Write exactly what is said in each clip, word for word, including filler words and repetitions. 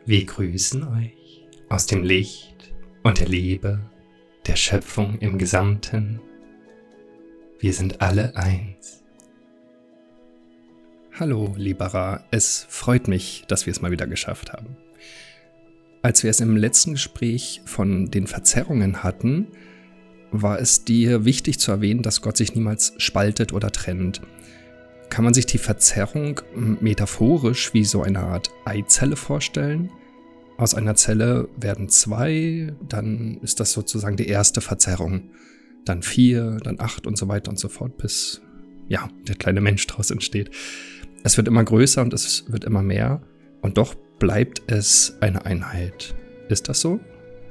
Wir grüßen euch aus dem Licht und der Liebe der Schöpfung im Gesamten. Wir sind alle eins. Hallo, lieber Ra, es freut mich, dass wir es mal wieder geschafft haben. Als wir es im letzten Gespräch von den Verzerrungen hatten, war es dir wichtig zu erwähnen, dass Gott sich niemals spaltet oder trennt. Kann man sich die Verzerrung metaphorisch wie so eine Art Eizelle vorstellen? Aus einer Zelle werden zwei, dann ist das sozusagen die erste Verzerrung. Dann vier, dann acht und so weiter und so fort, bis ja, der kleine Mensch daraus entsteht. Es wird immer größer und es wird immer mehr und doch bleibt es eine Einheit. Ist das so?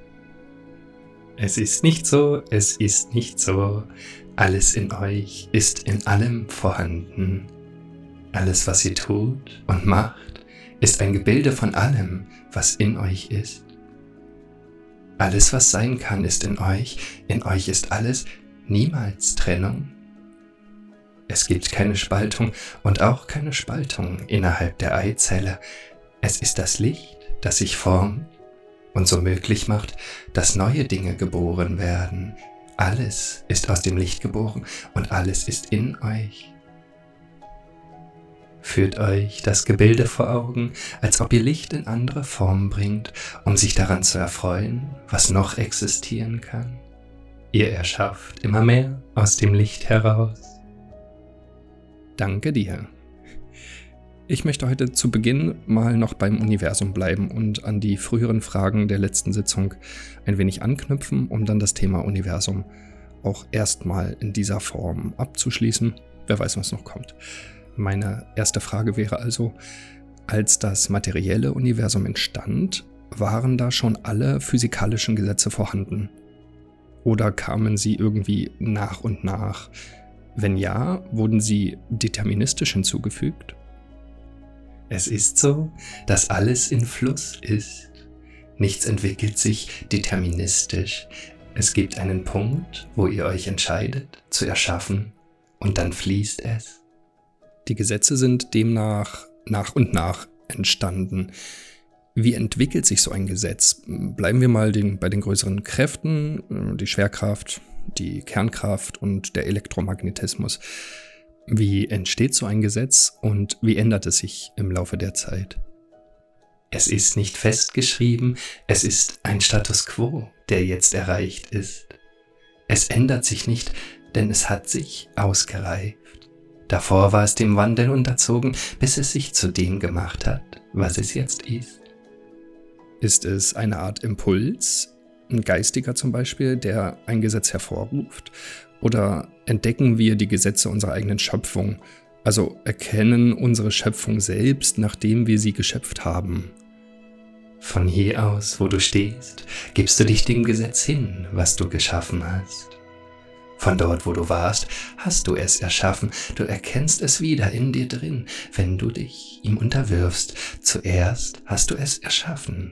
Es ist nicht so, es ist nicht so. Alles in euch ist in allem vorhanden. Alles, was ihr tut und macht, ist ein Gebilde von allem, was in euch ist. Alles, was sein kann, ist in euch. In euch ist alles, niemals Trennung. Es gibt keine Spaltung und auch keine Spaltung innerhalb der Eizelle. Es ist das Licht, das sich formt und so möglich macht, dass neue Dinge geboren werden. Alles ist aus dem Licht geboren und alles ist in euch. Führt euch das Gebilde vor Augen, als ob ihr Licht in andere Formen bringt, um sich daran zu erfreuen, was noch existieren kann. Ihr erschafft immer mehr aus dem Licht heraus. Danke dir. Ich möchte heute zu Beginn mal noch beim Universum bleiben und an die früheren Fragen der letzten Sitzung ein wenig anknüpfen, um dann das Thema Universum auch erstmal in dieser Form abzuschließen. Wer weiß, was noch kommt. Meine erste Frage wäre also, als das materielle Universum entstand, waren da schon alle physikalischen Gesetze vorhanden? Oder kamen sie irgendwie nach und nach? Wenn ja, wurden sie deterministisch hinzugefügt? Es ist so, dass alles in Fluss ist. Nichts entwickelt sich deterministisch. Es gibt einen Punkt, wo ihr euch entscheidet, zu erschaffen, und dann fließt es. Die Gesetze sind demnach nach und nach entstanden. Wie entwickelt sich so ein Gesetz? Bleiben wir mal den, bei den größeren Kräften, die Schwerkraft, die Kernkraft und der Elektromagnetismus. Wie entsteht so ein Gesetz und wie ändert es sich im Laufe der Zeit? Es ist nicht festgeschrieben, es ist ein Status quo, der jetzt erreicht ist. Es ändert sich nicht, denn es hat sich ausgereift. Davor war es dem Wandel unterzogen, bis es sich zu dem gemacht hat, was es jetzt ist. Ist es eine Art Impuls, ein geistiger zum Beispiel, der ein Gesetz hervorruft? Oder entdecken wir die Gesetze unserer eigenen Schöpfung, also erkennen unsere Schöpfung selbst, nachdem wir sie geschöpft haben? Von hier aus, wo du stehst, gibst du dich dem Gesetz hin, was du geschaffen hast. Von dort, wo du warst, hast du es erschaffen. Du erkennst es wieder in dir drin, wenn du dich ihm unterwirfst. Zuerst hast du es erschaffen.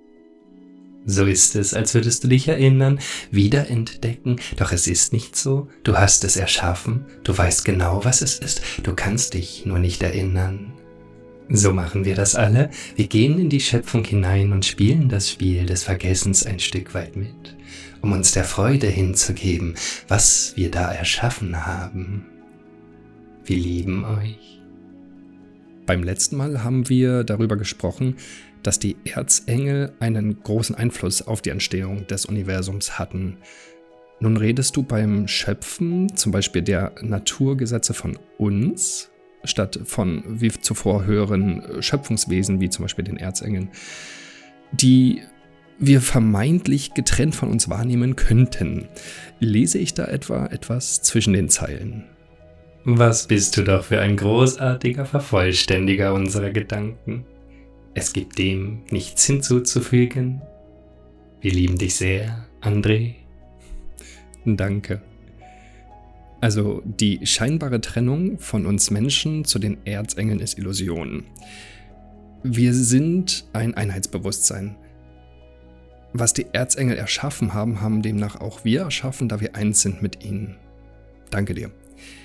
So ist es, als würdest du dich erinnern, wiederentdecken, doch es ist nicht so. Du hast es erschaffen, du weißt genau, was es ist, du kannst dich nur nicht erinnern. So machen wir das alle. Wir gehen in die Schöpfung hinein und spielen das Spiel des Vergessens ein Stück weit mit, um uns der Freude hinzugeben, was wir da erschaffen haben. Wir lieben euch. Beim letzten Mal haben wir darüber gesprochen, dass die Erzengel einen großen Einfluss auf die Entstehung des Universums hatten. Nun redest du beim Schöpfen zum Beispiel der Naturgesetze von uns, statt von wie zuvor höheren Schöpfungswesen, wie zum Beispiel den Erzengeln, die wir vermeintlich getrennt von uns wahrnehmen könnten. Lese ich da etwa etwas zwischen den Zeilen? Was bist du doch für ein großartiger Vervollständiger unserer Gedanken. Es gibt dem nichts hinzuzufügen. Wir lieben dich sehr, André. Danke. Also die scheinbare Trennung von uns Menschen zu den Erzengeln ist Illusion. Wir sind ein Einheitsbewusstsein. Was die Erzengel erschaffen haben, haben demnach auch wir erschaffen, da wir eins sind mit ihnen. Danke dir.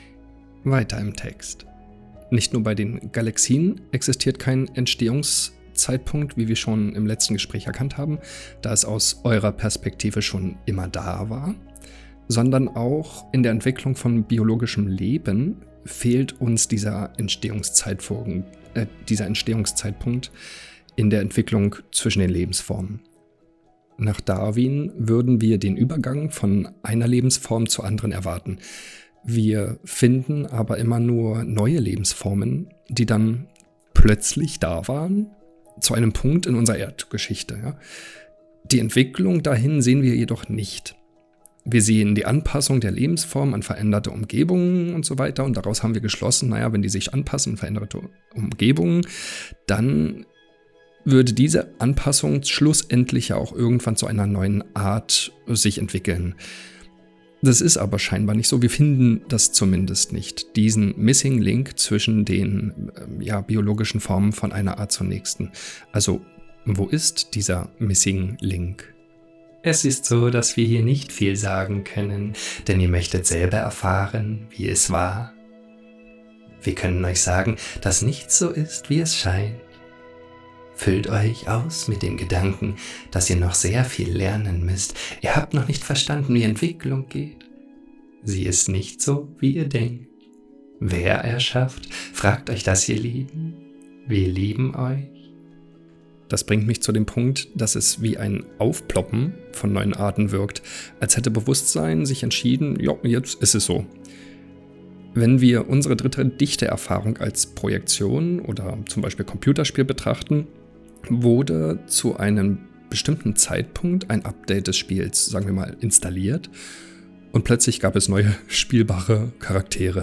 Weiter im Text. Nicht nur bei den Galaxien existiert kein Entstehungs- Zeitpunkt, wie wir schon im letzten Gespräch erkannt haben, da es aus eurer Perspektive schon immer da war, sondern auch in der Entwicklung von biologischem Leben fehlt uns dieser Entstehungszeitpunkt, äh, dieser Entstehungszeitpunkt in der Entwicklung zwischen den Lebensformen. Nach Darwin würden wir den Übergang von einer Lebensform zur anderen erwarten. Wir finden aber immer nur neue Lebensformen, die dann plötzlich da waren, zu einem Punkt in unserer Erdgeschichte. Ja. Die Entwicklung dahin sehen wir jedoch nicht. Wir sehen die Anpassung der Lebensform an veränderte Umgebungen und so weiter und daraus haben wir geschlossen, naja, wenn die sich anpassen an veränderte Umgebungen, dann würde diese Anpassung schlussendlich ja auch irgendwann zu einer neuen Art sich entwickeln. Das ist aber scheinbar nicht so. Wir finden das zumindest nicht. Diesen Missing Link zwischen den ja, biologischen Formen von einer Art zur nächsten. Also, wo ist dieser Missing Link? Es ist so, dass wir hier nicht viel sagen können, denn ihr möchtet selber erfahren, wie es war. Wir können euch sagen, dass nichts so ist, wie es scheint. Füllt euch aus mit dem Gedanken, dass ihr noch sehr viel lernen müsst. Ihr habt noch nicht verstanden, wie Entwicklung geht. Sie ist nicht so, wie ihr denkt. Wer erschafft, fragt euch das, ihr Lieben. Wir lieben euch. Das bringt mich zu dem Punkt, dass es wie ein Aufploppen von neuen Arten wirkt, als hätte Bewusstsein sich entschieden, ja, jetzt ist es so. Wenn wir unsere dritte Dichte-Erfahrung als Projektion oder zum Beispiel Computerspiel betrachten, wurde zu einem bestimmten Zeitpunkt ein Update des Spiels, sagen wir mal, installiert und plötzlich gab es neue spielbare Charaktere.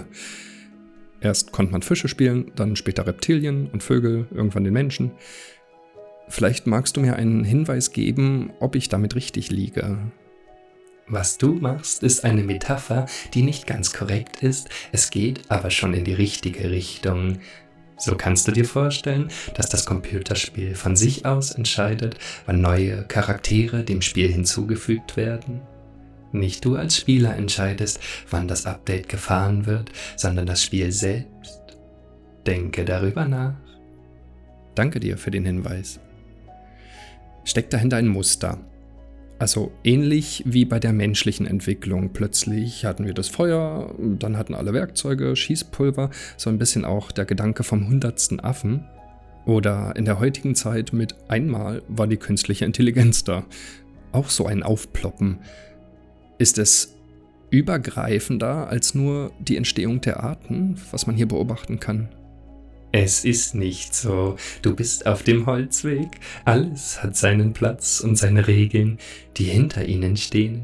Erst konnte man Fische spielen, dann später Reptilien und Vögel, irgendwann den Menschen. Vielleicht magst du mir einen Hinweis geben, ob ich damit richtig liege. Was du machst, ist eine Metapher, die nicht ganz korrekt ist, es geht aber schon in die richtige Richtung. So kannst du dir vorstellen, dass das Computerspiel von sich aus entscheidet, wann neue Charaktere dem Spiel hinzugefügt werden. Nicht du als Spieler entscheidest, wann das Update gefahren wird, sondern das Spiel selbst. Denke darüber nach. Danke dir für den Hinweis. Steckt dahinter ein Muster. Also ähnlich wie bei der menschlichen Entwicklung. Plötzlich hatten wir das Feuer, dann hatten alle Werkzeuge, Schießpulver, so ein bisschen auch der Gedanke vom hundertsten Affen. Oder in der heutigen Zeit mit einmal war die künstliche Intelligenz da. Auch so ein Aufploppen. Ist es übergreifender als nur die Entstehung der Arten, was man hier beobachten kann? Es ist nicht so. Du bist auf dem Holzweg. Alles hat seinen Platz und seine Regeln, die hinter ihnen stehen.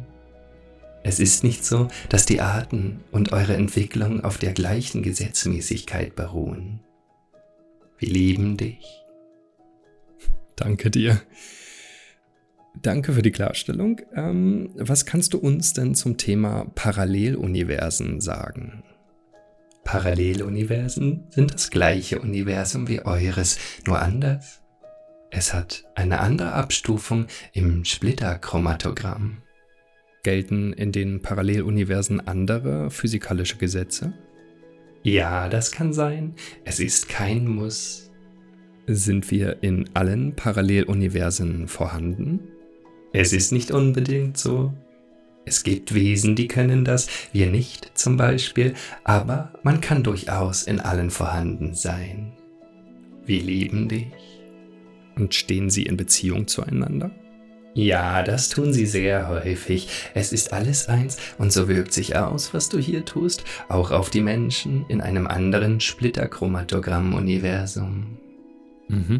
Es ist nicht so, dass die Arten und eure Entwicklung auf der gleichen Gesetzmäßigkeit beruhen. Wir lieben dich. Danke dir. Danke für die Klarstellung. Ähm, was kannst du uns denn zum Thema Paralleluniversen sagen? Paralleluniversen sind das gleiche Universum wie eures, nur anders. Es hat eine andere Abstufung im Splitterchromatogramm. Gelten in den Paralleluniversen andere physikalische Gesetze? Ja, das kann sein. Es ist kein Muss. Sind wir in allen Paralleluniversen vorhanden? Es ist nicht unbedingt so. Es gibt Wesen, die können das, wir nicht zum Beispiel, aber man kann durchaus in allen vorhanden sein. Wir lieben dich. Und stehen sie in Beziehung zueinander? Ja, das tun sie sehr häufig. Es ist alles eins und so wirkt sich aus, was du hier tust, auch auf die Menschen in einem anderen Splitterchromatogramm-Universum. Mhm.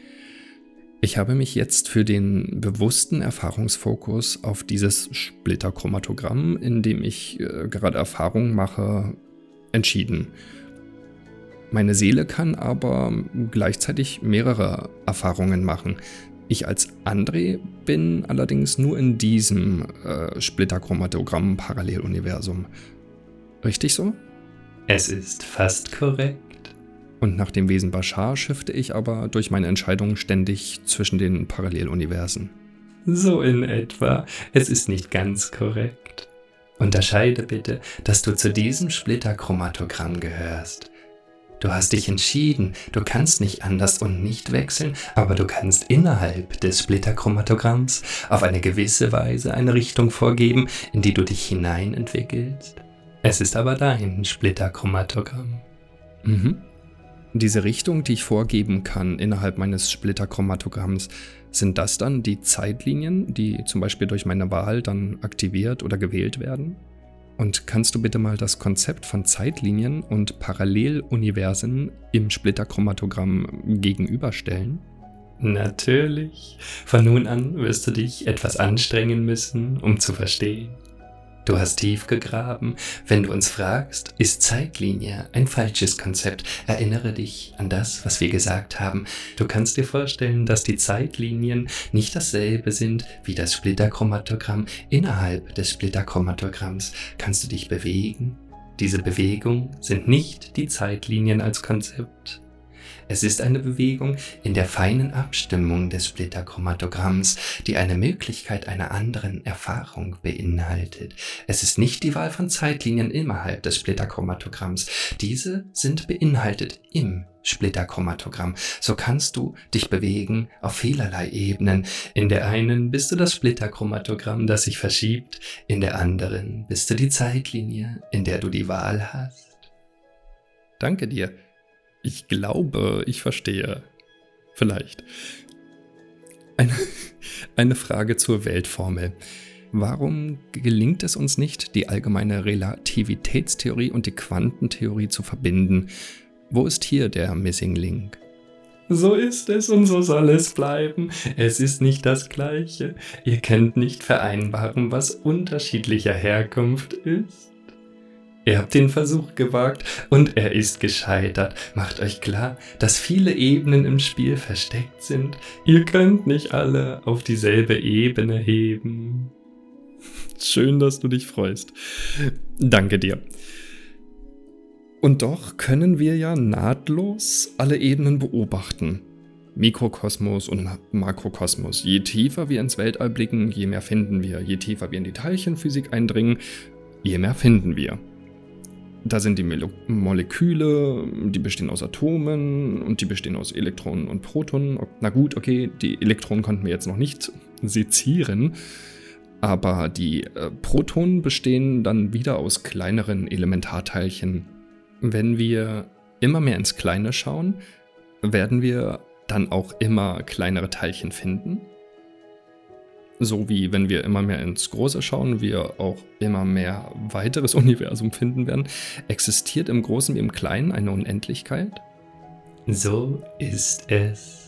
Ich habe mich jetzt für den bewussten Erfahrungsfokus auf dieses Splitterchromatogramm, in dem ich äh, gerade Erfahrungen mache, entschieden. Meine Seele kann aber gleichzeitig mehrere Erfahrungen machen. Ich als André bin allerdings nur in diesem äh, Splitterchromatogramm-Paralleluniversum. Richtig so? Es ist fast korrekt. Und nach dem Wesen Bashar shifte ich aber durch meine Entscheidungen ständig zwischen den Paralleluniversen. So in etwa. Es ist nicht ganz korrekt. Unterscheide bitte, dass du zu diesem Splitterchromatogramm gehörst. Du hast dich entschieden, du kannst nicht anders und nicht wechseln, aber du kannst innerhalb des Splitterchromatogramms auf eine gewisse Weise eine Richtung vorgeben, in die du dich hinein entwickelst. Es ist aber dein Splitterchromatogramm. Mhm. Diese Richtung, die ich vorgeben kann innerhalb meines Splitterchromatogramms, sind das dann die Zeitlinien, die zum Beispiel durch meine Wahl dann aktiviert oder gewählt werden? Und kannst du bitte mal das Konzept von Zeitlinien und Paralleluniversen im Splitterchromatogramm gegenüberstellen? Natürlich. Von nun an wirst du dich etwas anstrengen müssen, um zu verstehen. Du hast tief gegraben. Wenn du uns fragst, ist Zeitlinie ein falsches Konzept? Erinnere dich an das, was wir gesagt haben. Du kannst dir vorstellen, dass die Zeitlinien nicht dasselbe sind wie das Splitterchromatogramm. Innerhalb des Splitterchromatogramms kannst du dich bewegen. Diese Bewegungen sind nicht die Zeitlinien als Konzept. Es ist eine Bewegung in der feinen Abstimmung des Splitterchromatogramms, die eine Möglichkeit einer anderen Erfahrung beinhaltet. Es ist nicht die Wahl von Zeitlinien innerhalb des Splitterchromatogramms. Diese sind beinhaltet im Splitterchromatogramm. So kannst du dich bewegen auf vielerlei Ebenen. In der einen bist du das Splitterchromatogramm, das sich verschiebt. In der anderen bist du die Zeitlinie, in der du die Wahl hast. Danke dir. Ich glaube, ich verstehe. Vielleicht. Eine, eine Frage zur Weltformel. Warum gelingt es uns nicht, die allgemeine Relativitätstheorie und die Quantentheorie zu verbinden? Wo ist hier der Missing Link? So ist es und so soll es bleiben. Es ist nicht das Gleiche. Ihr könnt nicht vereinbaren, was unterschiedlicher Herkunft ist. Ihr habt den Versuch gewagt und er ist gescheitert. Macht euch klar, dass viele Ebenen im Spiel versteckt sind. Ihr könnt nicht alle auf dieselbe Ebene heben. Schön, dass du dich freust. Danke dir. Und doch können wir ja nahtlos alle Ebenen beobachten. Mikrokosmos und Makrokosmos. Je tiefer wir ins Weltall blicken, je mehr finden wir. Je tiefer wir in die Teilchenphysik eindringen, je mehr finden wir. Da sind die Mole- Moleküle, die bestehen aus Atomen und die bestehen aus Elektronen und Protonen. Na gut, okay, die Elektronen konnten wir jetzt noch nicht sezieren, aber die äh, Protonen bestehen dann wieder aus kleineren Elementarteilchen. Wenn wir immer mehr ins Kleine schauen, werden wir dann auch immer kleinere Teilchen finden. So wie wenn wir immer mehr ins Große schauen, wir auch immer mehr weiteres Universum finden werden. Existiert im Großen wie im Kleinen eine Unendlichkeit? So ist es.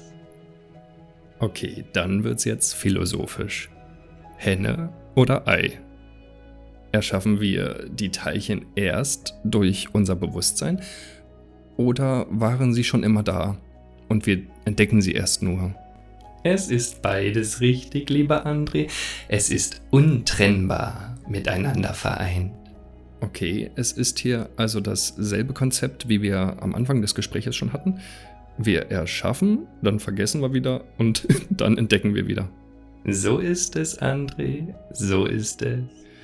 Okay, dann wird's jetzt philosophisch. Henne oder Ei? Erschaffen wir die Teilchen erst durch unser Bewusstsein oder waren sie schon immer da und wir entdecken sie erst nur? Es ist beides richtig, lieber André. Es ist untrennbar miteinander vereint. Okay, es ist hier also dasselbe Konzept, wie wir am Anfang des Gesprächs schon hatten. Wir erschaffen, dann vergessen wir wieder und dann entdecken wir wieder. So ist es, André. So ist es.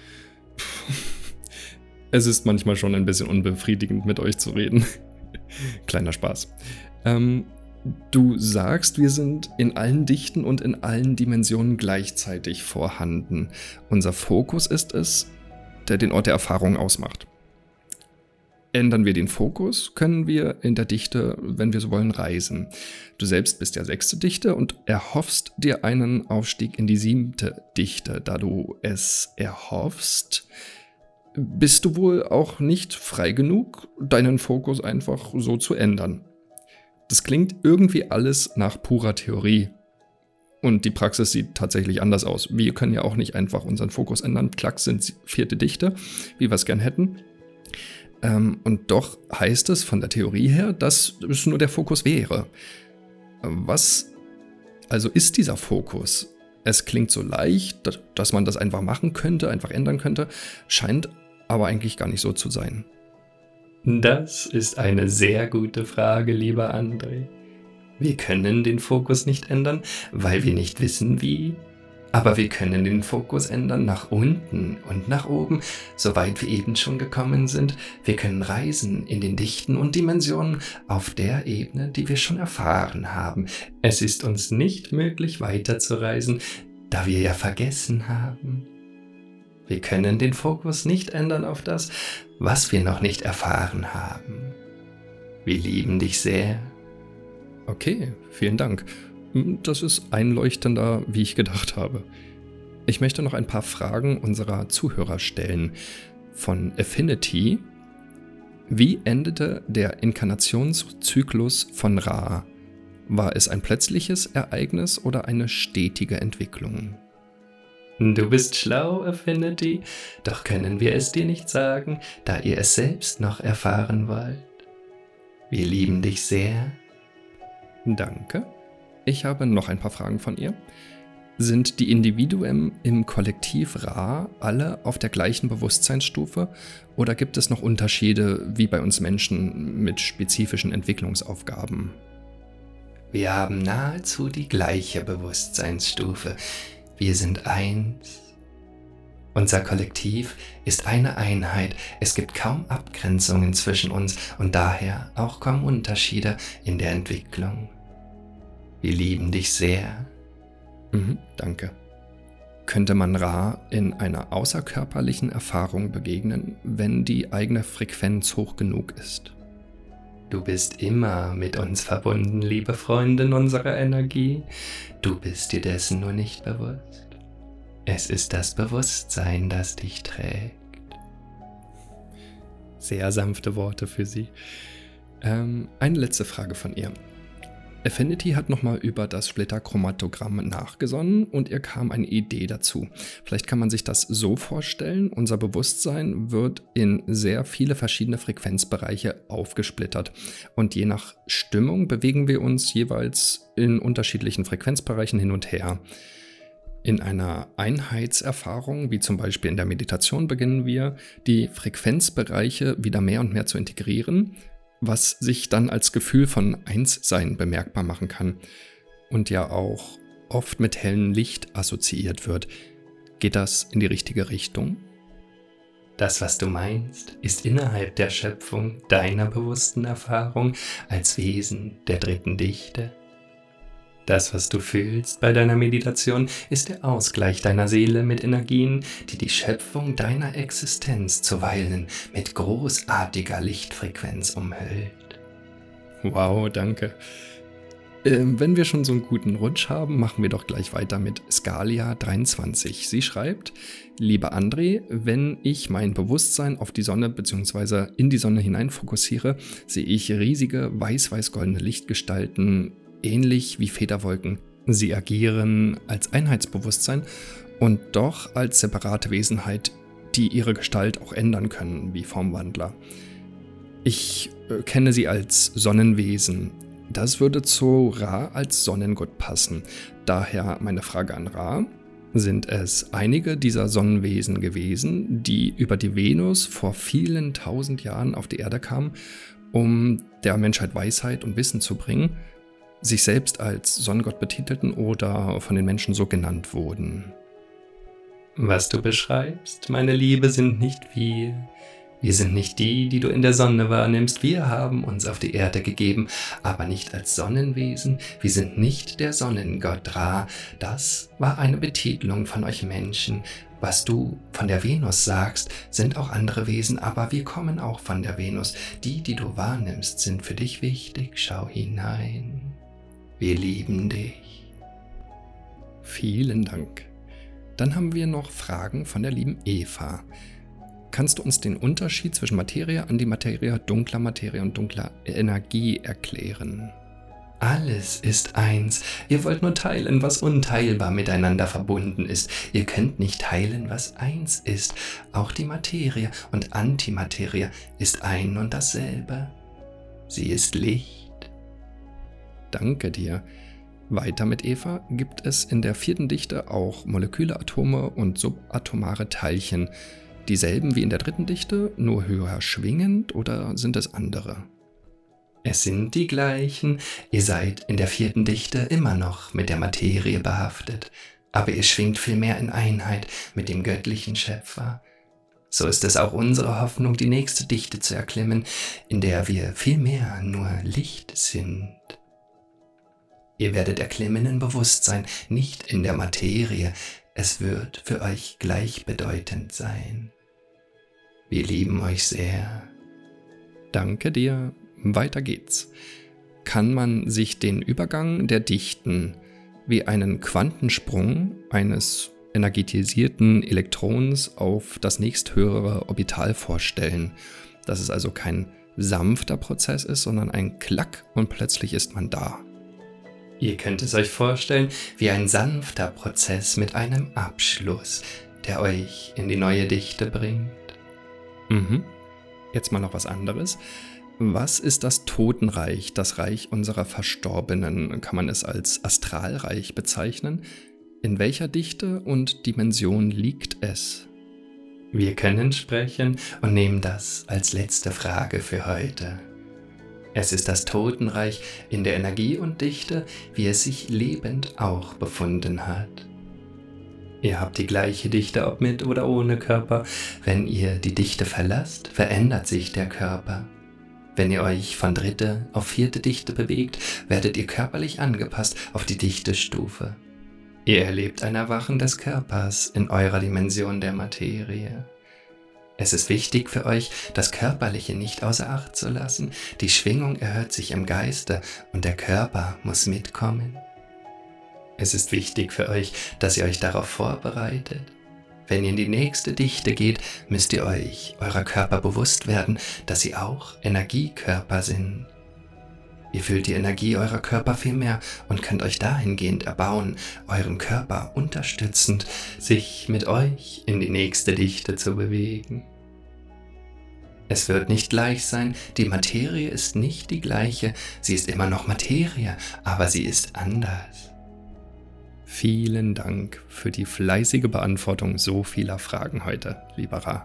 Es ist manchmal schon ein bisschen unbefriedigend, mit euch zu reden. Kleiner Spaß. Ähm, du sagst, wir sind in allen Dichten und in allen Dimensionen gleichzeitig vorhanden. Unser Fokus ist es, der den Ort der Erfahrung ausmacht. Ändern wir den Fokus, können wir in der Dichte, wenn wir so wollen, reisen. Du selbst bist der sechste Dichte und erhoffst dir einen Aufstieg in die siebte Dichte. Da du es erhoffst, bist du wohl auch nicht frei genug, deinen Fokus einfach so zu ändern. Das klingt irgendwie alles nach purer Theorie. Und die Praxis sieht tatsächlich anders aus. Wir können ja auch nicht einfach unseren Fokus ändern. Klack, sind vierte Dichte, wie wir es gern hätten. Ähm, und doch heißt es von der Theorie her, dass es nur der Fokus wäre. Was also ist dieser Fokus? Es klingt so leicht, dass man das einfach machen könnte, einfach ändern könnte, scheint aber eigentlich gar nicht so zu sein. Das ist eine sehr gute Frage, lieber André. Wir können den Fokus nicht ändern, weil wir nicht wissen, wie. Aber wir können den Fokus ändern nach unten und nach oben, soweit wir eben schon gekommen sind. Wir können reisen in den Dichten und Dimensionen auf der Ebene, die wir schon erfahren haben. Es ist uns nicht möglich, weiterzureisen, da wir ja vergessen haben. Wir können den Fokus nicht ändern auf das, was wir noch nicht erfahren haben. Wir lieben dich sehr. Okay, vielen Dank. Das ist einleuchtender, wie ich gedacht habe. Ich möchte noch ein paar Fragen unserer Zuhörer stellen. Von Affinity. Wie endete der Inkarnationszyklus von Ra? War es ein plötzliches Ereignis oder eine stetige Entwicklung? Du bist schlau, Affinity, doch können wir es dir nicht sagen, da ihr es selbst noch erfahren wollt. Wir lieben dich sehr. Danke. Ich habe noch ein paar Fragen von ihr. Sind die Individuen im Kollektiv Ra alle auf der gleichen Bewusstseinsstufe oder gibt es noch Unterschiede wie bei uns Menschen mit spezifischen Entwicklungsaufgaben? Wir haben nahezu die gleiche Bewusstseinsstufe. Wir sind eins. Unser Kollektiv ist eine Einheit. Es gibt kaum Abgrenzungen zwischen uns und daher auch kaum Unterschiede in der Entwicklung. Wir lieben dich sehr. Mhm, danke. Könnte man Ra in einer außerkörperlichen Erfahrung begegnen, wenn die eigene Frequenz hoch genug ist? Du bist immer mit uns verbunden, liebe Freundin unserer Energie. Du bist dir dessen nur nicht bewusst. Es ist das Bewusstsein, das dich trägt. Sehr sanfte Worte für Sie. Ähm, eine letzte Frage von ihr. Affinity hat nochmal über das Splitterchromatogramm nachgesonnen und ihr kam eine Idee dazu. Vielleicht kann man sich das so vorstellen, unser Bewusstsein wird in sehr viele verschiedene Frequenzbereiche aufgesplittert und je nach Stimmung bewegen wir uns jeweils in unterschiedlichen Frequenzbereichen hin und her. In einer Einheitserfahrung, wie zum Beispiel in der Meditation, beginnen wir, die Frequenzbereiche wieder mehr und mehr zu integrieren, was sich dann als Gefühl von Einssein bemerkbar machen kann und ja auch oft mit hellem Licht assoziiert wird. Geht das in die richtige Richtung? Das, was du meinst, ist innerhalb der Schöpfung deiner bewussten Erfahrung als Wesen der dritten Dichte. Das, was du fühlst bei deiner Meditation, ist der Ausgleich deiner Seele mit Energien, die die Schöpfung deiner Existenz zuweilen mit großartiger Lichtfrequenz umhüllt. Wow, danke. Ähm, wenn wir schon so einen guten Rutsch haben, machen wir doch gleich weiter mit Scalia dreiundzwanzig. Sie schreibt: Lieber André, wenn ich mein Bewusstsein auf die Sonne bzw. in die Sonne hinein fokussiere, sehe ich riesige weiß-weiß-goldene Lichtgestalten, ähnlich wie Federwolken. Sie agieren als Einheitsbewusstsein und doch als separate Wesenheit, die ihre Gestalt auch ändern können, wie Formwandler. Ich äh, kenne sie als Sonnenwesen. Das würde zu Ra als Sonnengott passen. Daher meine Frage an Ra: Sind es einige dieser Sonnenwesen gewesen, die über die Venus vor vielen tausend Jahren auf die Erde kamen, um der Menschheit Weisheit und Wissen zu bringen, sich selbst als Sonnengott betitelten oder von den Menschen so genannt wurden? Was du beschreibst, meine Liebe, sind nicht wir. Wir sind nicht die, die du in der Sonne wahrnimmst. Wir haben uns auf die Erde gegeben, aber nicht als Sonnenwesen. Wir sind nicht der Sonnengott Ra. Das war eine Betitelung von euch Menschen. Was du von der Venus sagst, sind auch andere Wesen, aber wir kommen auch von der Venus. Die, die du wahrnimmst, sind für dich wichtig. Schau hinein. Wir lieben dich. Vielen Dank. Dann haben wir noch Fragen von der lieben Eva. Kannst du uns den Unterschied zwischen Materie, Antimaterie, dunkler Materie und dunkler Energie erklären? Alles ist eins. Ihr wollt nur teilen, was unteilbar miteinander verbunden ist. Ihr könnt nicht teilen, was eins ist. Auch die Materie und Antimaterie ist ein und dasselbe. Sie ist Licht. Danke dir. Weiter mit Eva: Gibt es in der vierten Dichte auch Moleküle, Atome und subatomare Teilchen, dieselben wie in der dritten Dichte, nur höher schwingend, oder sind es andere? Es sind die gleichen. Ihr seid in der vierten Dichte immer noch mit der Materie behaftet. aber ihr schwingt vielmehr in Einheit mit dem göttlichen Schöpfer. So ist es auch unsere Hoffnung, die nächste Dichte zu erklimmen, in der wir vielmehr nur Licht sind. Ihr werdet erklimmen in Bewusstsein, nicht in der Materie. Es wird für euch gleichbedeutend sein. Wir lieben euch sehr. Danke dir. Weiter geht's. Kann man sich den Übergang der Dichten wie einen Quantensprung eines energetisierten Elektrons auf das nächsthöhere Orbital vorstellen, dass es also kein sanfter Prozess ist, sondern ein Klack und plötzlich ist man da. Ihr könnt es euch vorstellen wie ein sanfter Prozess mit einem Abschluss, der euch in die neue Dichte bringt. Mhm. Jetzt mal noch was anderes. Was ist das Totenreich, das Reich unserer Verstorbenen? Kann man es als Astralreich bezeichnen? In welcher Dichte und Dimension liegt es? Wir können sprechen und nehmen das als letzte Frage für heute. Es ist das Totenreich in der Energie und Dichte, wie es sich lebend auch befunden hat. Ihr habt die gleiche Dichte, ob mit oder ohne Körper. Wenn ihr die Dichte verlasst, verändert sich der Körper. Wenn ihr euch von dritte auf vierte Dichte bewegt, werdet ihr körperlich angepasst auf die Dichtestufe. Ihr erlebt ein Erwachen des Körpers in eurer Dimension der Materie. Es ist wichtig für euch, das Körperliche nicht außer Acht zu lassen. Die Schwingung erhöht sich im Geiste und der Körper muss mitkommen. Es ist wichtig für euch, dass ihr euch darauf vorbereitet. Wenn ihr in die nächste Dichte geht, müsst ihr euch eurer Körper bewusst werden, dass sie auch Energiekörper sind. Ihr fühlt die Energie eurer Körper viel mehr und könnt euch dahingehend erbauen, euren Körper unterstützend, sich mit euch in die nächste Dichte zu bewegen. Es wird nicht gleich sein, die Materie ist nicht die gleiche, sie ist immer noch Materie, aber sie ist anders. Vielen Dank für die fleißige Beantwortung so vieler Fragen heute, lieber Ra.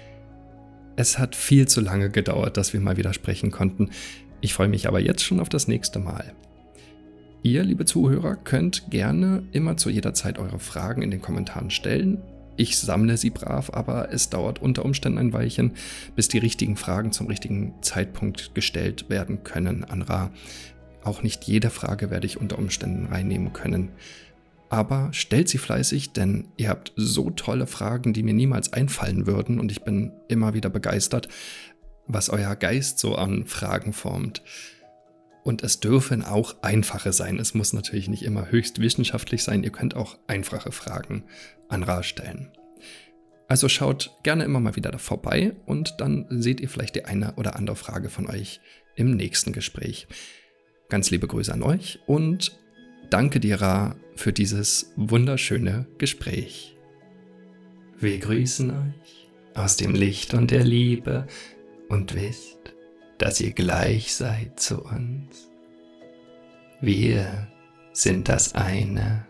Es hat viel zu lange gedauert, dass wir mal wieder sprechen konnten. Ich freue mich aber jetzt schon auf das nächste Mal. Ihr, liebe Zuhörer, könnt gerne immer zu jeder Zeit eure Fragen in den Kommentaren stellen. Ich sammle sie brav, aber es dauert unter Umständen ein Weilchen, bis die richtigen Fragen zum richtigen Zeitpunkt gestellt werden können an Ra. Auch nicht jede Frage werde ich unter Umständen reinnehmen können. Aber stellt sie fleißig, denn ihr habt so tolle Fragen, die mir niemals einfallen würden und ich bin immer wieder begeistert, was euer Geist so an Fragen formt. Und es dürfen auch einfache sein. Es muss natürlich nicht immer höchst wissenschaftlich sein. Ihr könnt auch einfache Fragen an Ra stellen. Also schaut gerne immer mal wieder da vorbei und dann seht ihr vielleicht die eine oder andere Frage von euch im nächsten Gespräch. Ganz liebe Grüße an euch und danke dir, Ra, für dieses wunderschöne Gespräch. Wir grüßen euch aus dem Licht und der Liebe und wisst, dass ihr gleich seid zu uns. Wir sind das eine.